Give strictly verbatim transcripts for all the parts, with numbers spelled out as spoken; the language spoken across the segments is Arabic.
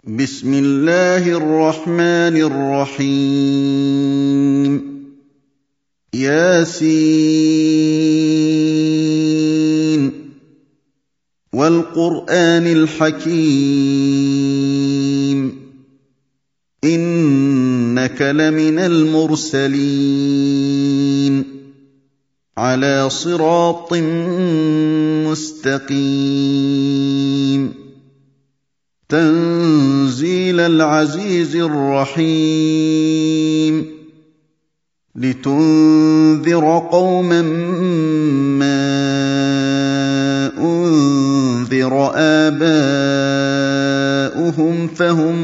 بسم الله الرحمن الرحيم ياسين والقرآن الحكيم إنك لمن المرسلين على صراط مستقيم تنزيل العزيز الرحيم لتنذر قوما ما أنذر آباؤهم فهم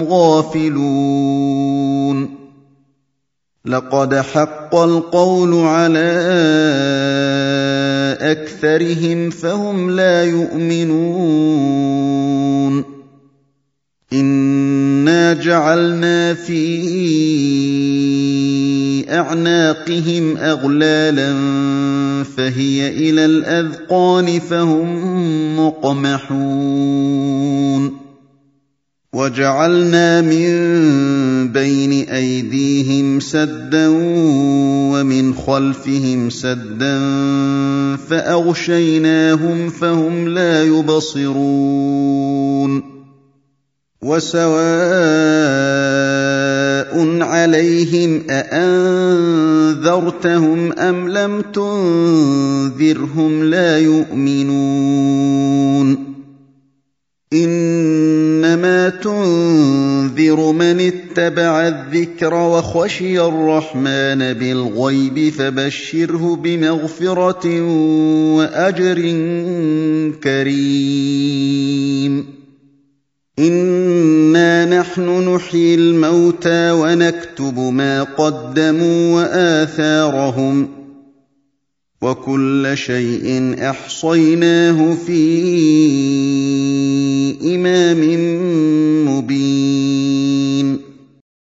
غافلون لقد حق القول على أكثرهم فهم لا يؤمنون إنا جعلنا في أعناقهم أغلالا فهي إلى الأذقان فهم مقمحون وجعلنا من بين أيديهم سدا ومن خلفهم سدا فأغشيناهم فهم لا يبصرون وسواء عليهم أأنذرتهم أم لم تنذرهم لا يؤمنون إنما تنذر من اتبع الذكر وخشي الرحمن بالغيب فبشره بمغفرة وأجر كريم إنا نحن نحيي الموتى ونكتب ما قدموا وآثارهم وكل شيء أحصيناه في إمام